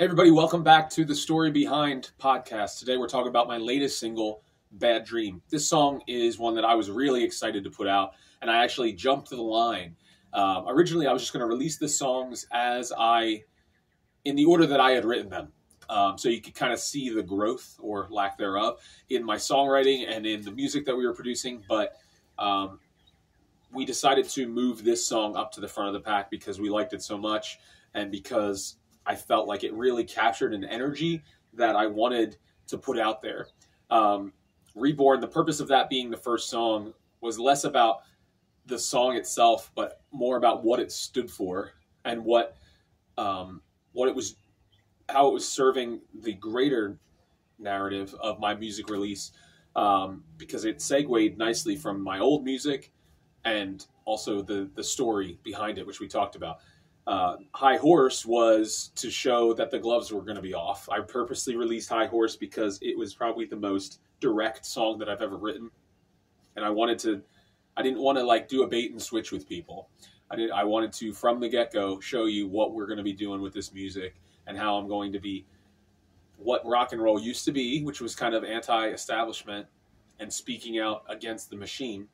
Hey everybody, welcome back to the Story Behind podcast. Today we're talking about my latest single, Bad Dream. This song is one that I was really excited to put out, and I actually jumped the line. Originally, I was just going to release the songs in the order that I had written them. So you could kind of see the growth or lack thereof in my songwriting and in the music that we were producing. But we decided to move this song up to the front of the pack because we liked it so much and because I felt like it really captured an energy that I wanted to put out there. Reborn, the purpose of that being the first song was less about the song itself, but more about what it stood for and what it was, how it was serving the greater narrative of my music release, because it segued nicely from my old music and also the story behind it, which we talked about. High Horse was to show that the gloves were going to be off. I purposely released High Horse because it was probably the most direct song that I've ever written. And I didn't want to like do a bait and switch with people. I wanted to, from the get-go, show you what we're going to be doing with this music and how I'm going to be what rock and roll used to be, which was kind of anti-establishment and speaking out against the machine.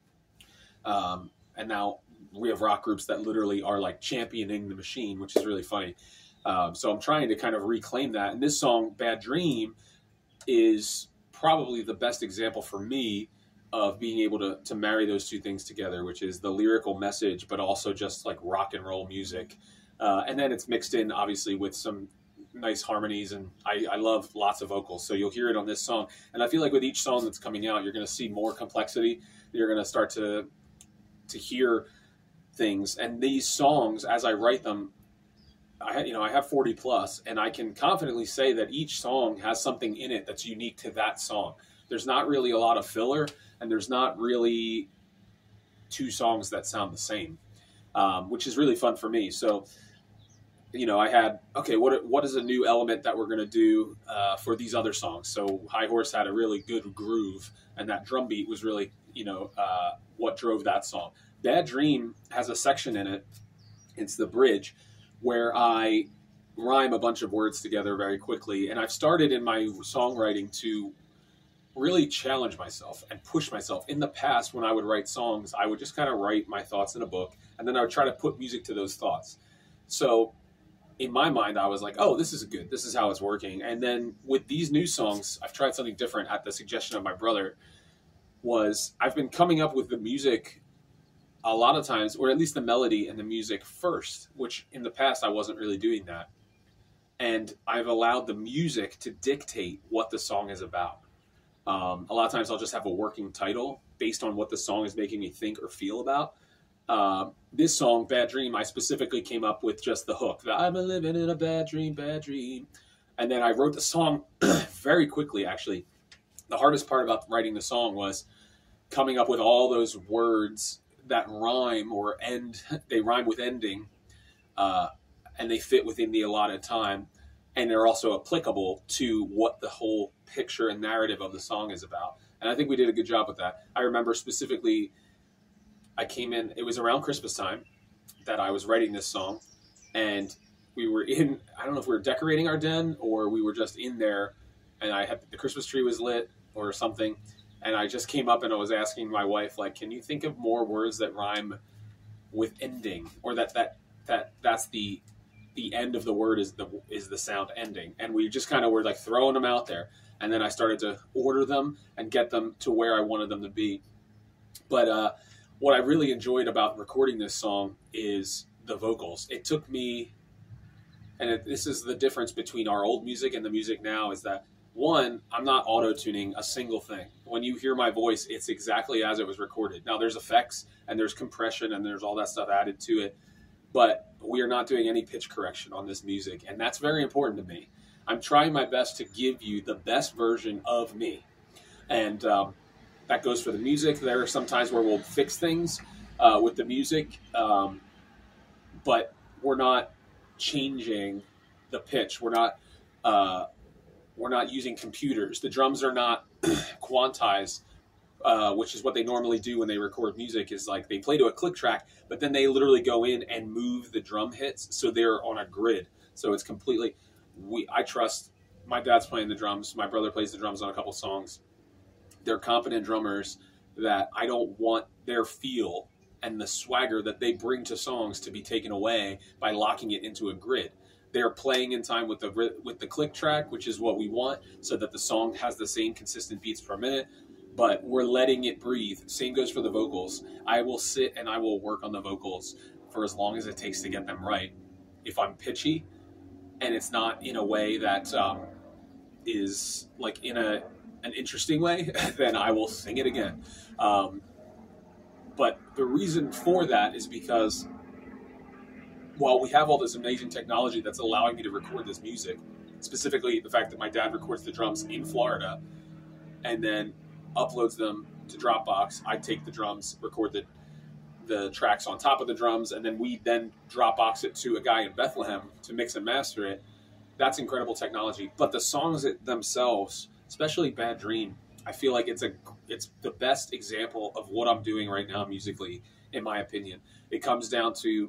And now we have rock groups that literally are like championing the machine, which is really funny. So I'm trying to kind of reclaim that. And this song, Bad Dream, is probably the best example for me of being able to marry those two things together, which is the lyrical message, but also just like rock and roll music. And then it's mixed in, obviously, with some nice harmonies. And I love lots of vocals. So you'll hear it on this song. And I feel like with each song that's coming out, you're going to see more complexity. You're going to start to hear things. And these songs, as I write them, I have 40 plus, and I can confidently say that each song has something in it that's unique to that song. There's not really a lot of filler, and there's not really two songs that sound the same, which is really fun for me. So, I had, okay, what is a new element that we're going to do for these other songs? So High Horse had a really good groove, and that drum beat was really, what drove that song. Bad Dream has a section in it, it's the bridge, where I rhyme a bunch of words together very quickly. And I've started in my songwriting to really challenge myself and push myself. In the past, when I would write songs, I would just kind of write my thoughts in a book, and then I would try to put music to those thoughts. So in my mind, I was like, oh, this is good. This is how it's working. And then with these new songs, I've tried something different at the suggestion of my brother. I've been coming up with the music a lot of times, or at least the melody and the music first, which in the past I wasn't really doing that. And I've allowed the music to dictate what the song is about. A lot of times I'll just have a working title based on what the song is making me think or feel about. This song, Bad Dream, I specifically came up with just the hook. I'm living in a bad dream, bad dream. And then I wrote the song very quickly, actually. The hardest part about writing the song was coming up with all those words that rhyme or end. They rhyme with ending, and they fit within the allotted time. And they're also applicable to what the whole picture and narrative of the song is about. And I think we did a good job with that. I remember specifically, I came in, it was around Christmas time that I was writing this song. And we were I don't know if we were decorating our den or we were just in there, and the Christmas tree was lit or something. And I just came up and I was asking my wife, like, can you think of more words that rhyme with ending, or that's the end of the word is the sound ending. And we just kind of were like throwing them out there. And then I started to order them and get them to where I wanted them to be. But what I really enjoyed about recording this song is the vocals. It took me, and this is the difference between our old music and the music now, is that one, I'm not auto-tuning a single thing. When you hear my voice, it's exactly as it was recorded. Now there's effects and there's compression and there's all that stuff added to it, but we are not doing any pitch correction on this music, and that's very important to me. I'm trying my best to give you the best version of me, and that goes for the music. There are some times where we'll fix things with the music, but we're not changing the pitch. We're not using computers. The drums are not quantized, which is what they normally do when they record music, is like they play to a click track, but then they literally go in and move the drum hits so they're on a grid. So it's completely, I trust my dad's playing the drums. My brother plays the drums on a couple songs. They're competent drummers that I don't want their feel and the swagger that they bring to songs to be taken away by locking it into a grid. They're playing in time with the click track, which is what we want, so that the song has the same consistent beats per minute. But we're letting it breathe. Same goes for the vocals. I will sit and I will work on the vocals for as long as it takes to get them right. If I'm pitchy and it's not in a way that is like in an interesting way, then I will sing it again. But the reason for that is because while we have all this amazing technology that's allowing me to record this music, specifically the fact that my dad records the drums in Florida and then uploads them to Dropbox, I take the drums, record the tracks on top of the drums, and then we then Dropbox it to a guy in Bethlehem to mix and master it. That's incredible technology. But the songs themselves, especially Bad Dream, I feel like it's the best example of what I'm doing right now musically, in my opinion. It comes down to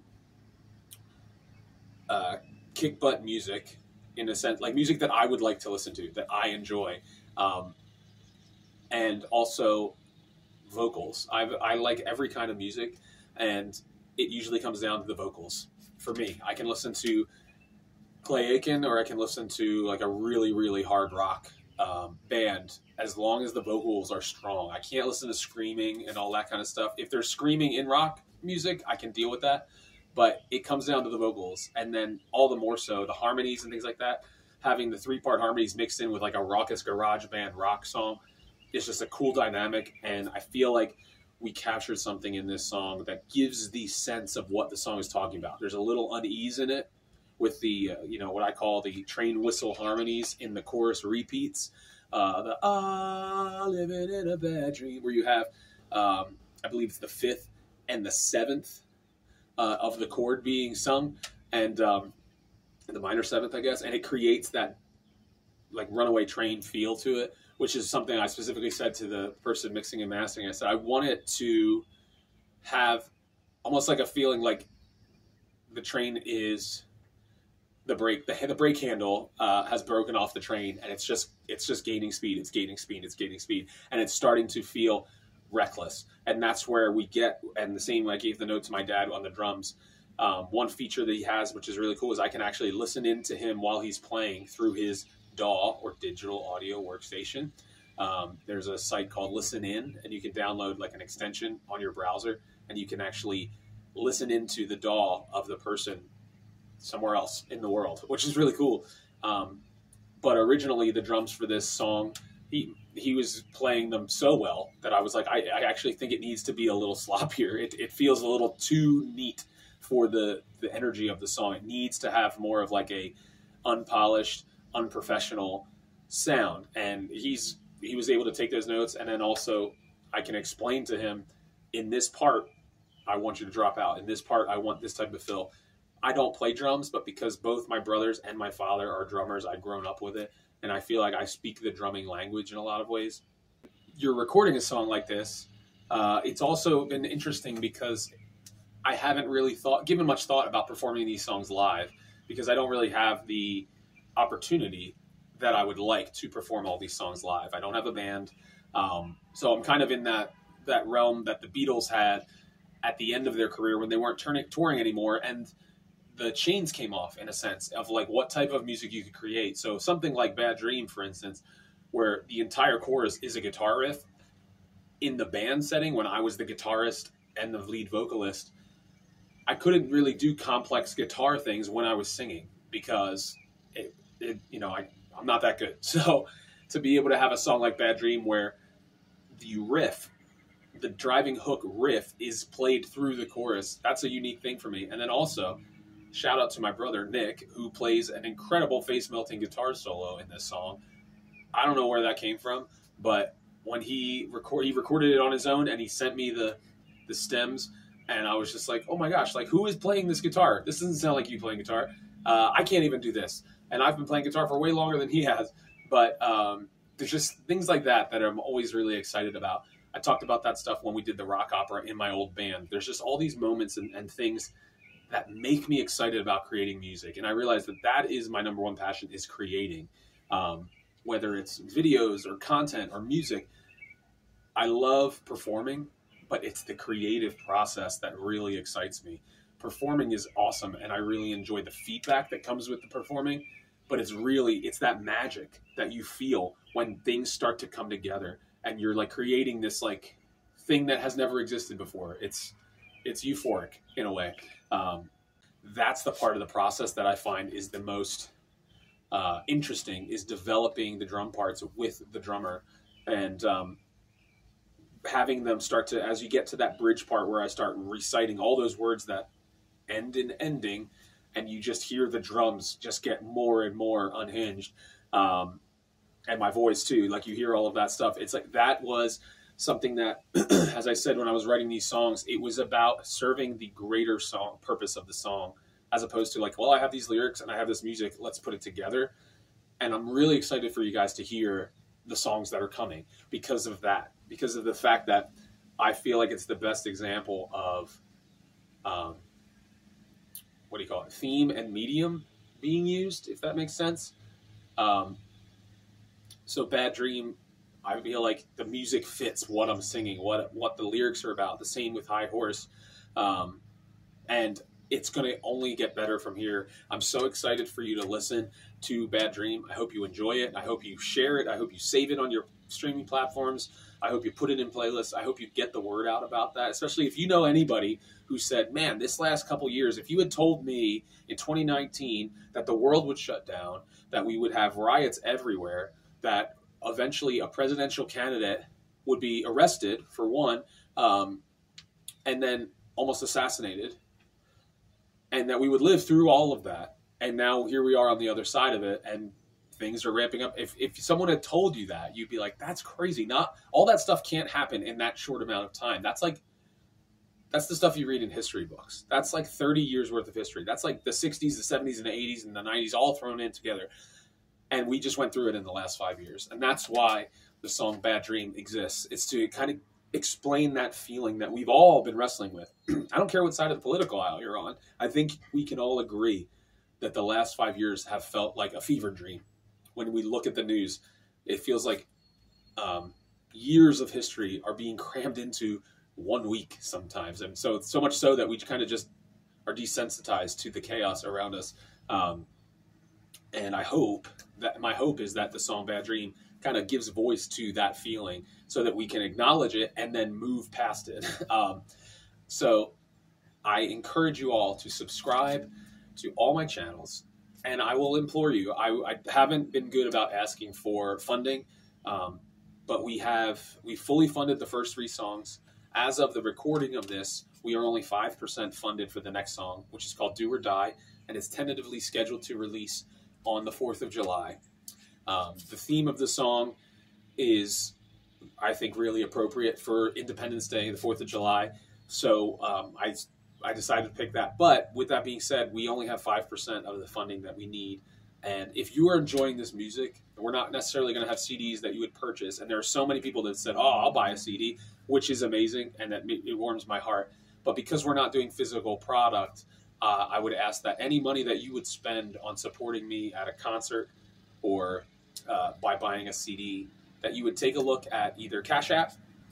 kick butt music, in a sense, like music that I would like to listen to, that I enjoy, and also vocals. I like every kind of music, and it usually comes down to the vocals. For me, I can listen to Clay Aiken, or I can listen to like a really, really hard rock band, as long as the vocals are strong. I can't listen to screaming and all that kind of stuff. If there's screaming in rock music, I can deal with that, but it comes down to the vocals, and then all the more so the harmonies and things like that. Having the 3-part harmonies mixed in with like a raucous garage band rock song is just a cool dynamic, and I feel like we captured something in this song that gives the sense of what the song is talking about. There's a little unease in it with the, what I call the train whistle harmonies in the chorus repeats. The living in a bad dream, where you have, I believe it's the 5th and the 7th of the chord being sung, and the minor 7th, I guess, and it creates that like runaway train feel to it, which is something I specifically said to the person mixing and mastering. I said, I want it to have almost like a feeling like the train is the brake handle has broken off the train, and it's just gaining speed. It's gaining speed, and it's starting to feel reckless. And that's where we get, and the same, I gave the note to my dad on the drums. One feature that he has, which is really cool, is I can actually listen in to him while he's playing through his DAW, or digital audio workstation. There's a site called Listen In, and you can download like an extension on your browser, and you can actually listen into the DAW of the person somewhere else in the world, which is really cool. But originally the drums for this song, he was playing them so well that I was like, I actually think it needs to be a little sloppier. It feels a little too neat for the energy of the song. It needs to have more of like a unpolished, unprofessional sound. And he was able to take those notes, and then also I can explain to him, in this part I want you to drop out, in this part I want this type of fill. I don't play drums, but because both my brothers and my father are drummers, I've grown up with it, and I feel like I speak the drumming language in a lot of ways. You're recording a song like this. It's also been interesting because I haven't really given much thought about performing these songs live, because I don't really have the opportunity that I would like to perform all these songs live. I don't have a band. So I'm kind of in that realm that the Beatles had at the end of their career when they weren't touring anymore, and the chains came off, in a sense, of like what type of music you could create. So something like Bad Dream, for instance, where the entire chorus is a guitar riff, in the band setting, when I was the guitarist and the lead vocalist, I couldn't really do complex guitar things when I was singing, because I'm not that good. So to be able to have a song like Bad Dream where the riff, the driving hook riff, is played through the chorus, that's a unique thing for me. And then also, shout out to my brother Nick, who plays an incredible face-melting guitar solo in this song. I don't know where that came from, but when he recorded it on his own, and he sent me the stems, and I was just like, oh my gosh, like, who is playing this guitar? This doesn't sound like you playing guitar. I can't even do this. And I've been playing guitar for way longer than he has. But there's just things like that I'm always really excited about. I talked about that stuff when we did the rock opera in my old band. There's just all these moments and things that make me excited about creating music. And I realized that that is my number one passion, is creating, whether it's videos or content or music. I love performing, but it's the creative process that really excites me. Performing is awesome, and I really enjoy the feedback that comes with the performing, but it's that magic that you feel when things start to come together and you're like creating this like thing that has never existed before. It's euphoric in a way. That's the part of the process that I find is the most interesting, is developing the drum parts with the drummer, and having them start to, as you get to that bridge part where I start reciting all those words that end in ending, and you just hear the drums just get more and more unhinged, and my voice too, like you hear all of that stuff. It's like, that was something that, as I said, when I was writing these songs, it was about serving the greater song purpose of the song, as opposed to like, well, I have these lyrics and I have this music, let's put it together. And I'm really excited for you guys to hear the songs that are coming because of that, because of the fact that I feel like it's the best example of, what do you call it, theme and medium being used, if that makes sense. So Bad Dream, I feel like the music fits what I'm singing, what the lyrics are about. The same with High Horse. And it's going to only get better from here. I'm so excited for you to listen to Bad Dream. I hope you enjoy it. I hope you share it. I hope you save it on your streaming platforms. I hope you put it in playlists. I hope you get the word out about that, especially if you know anybody who said, man, this last couple years, if you had told me in 2019 that the world would shut down, that we would have riots everywhere, that eventually a presidential candidate would be arrested, for one, and then almost assassinated, and that we would live through all of that. And now here we are on the other side of it, and things are ramping up. If someone had told you that, you'd be like, that's crazy. Not all that stuff can't happen in that short amount of time. That's the stuff you read in history books. That's like 30 years worth of history. That's like the 60s, the 70s, and the 80s, and the 90s all thrown in together. And we just went through it in the last 5 years. And that's why the song Bad Dream exists. It's to kind of explain that feeling that we've all been wrestling with. I don't care what side of the political aisle you're on. I think we can all agree that the last 5 years have felt like a fever dream. When we look at the news, it feels like years of history are being crammed into 1 week sometimes. And so much so that we kind of just are desensitized to the chaos around us. And my hope is that the song Bad Dream kind of gives voice to that feeling so that we can acknowledge it and then move past it. So I encourage you all to subscribe to all my channels, and I will implore you. I haven't been good about asking for funding, but we fully funded the first 3 songs. As of the recording of this, we are only 5% funded for the next song, which is called Do or Die, and it's tentatively scheduled to release on the 4th of July. The theme of the song is, I think, really appropriate for Independence Day, the 4th of July. So I decided to pick that. But with that being said, we only have 5% of the funding that we need. And if you are enjoying this music, we're not necessarily going to have CDs that you would purchase. And there are so many people that said, oh, I'll buy a CD, which is amazing, and that it warms my heart. But because we're not doing physical product, I would ask that any money that you would spend on supporting me at a concert or by buying a CD, that you would take a look at either Cash App,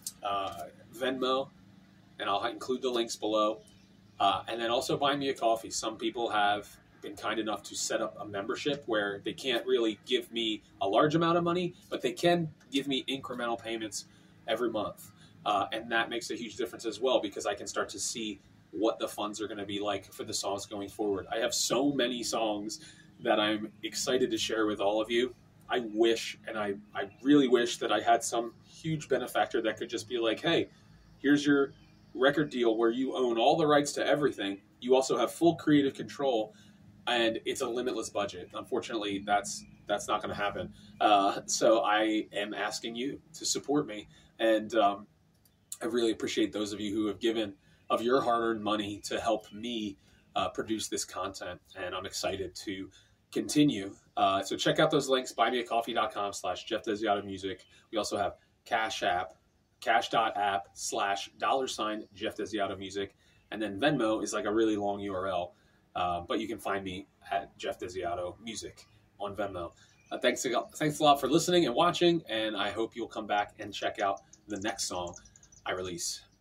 Venmo, and I'll include the links below, and then also buy me a coffee. Some people have been kind enough to set up a membership where they can't really give me a large amount of money, but they can give me incremental payments every month. And that makes a huge difference as well, because I can start to see what the funds are going to be like for the songs going forward. I have so many songs that I'm excited to share with all of you. I wish, and I really wish that I had some huge benefactor that could just be like, hey, here's your record deal where you own all the rights to everything. You also have full creative control, and it's a limitless budget. Unfortunately, that's not going to happen. So I am asking you to support me, and I really appreciate those of you who have given of your hard-earned money to help me produce this content, and I'm excited to continue. So check out those links, buymeacoffee.com/JeffDesiatoMusic. We also have Cash App, cash.app/$Jeff DesiatoMusic. And then Venmo is like a really long URL. But you can find me at Jeff Desiato Music on Venmo. Thanks a lot for listening and watching, and I hope you'll come back and check out the next song I release.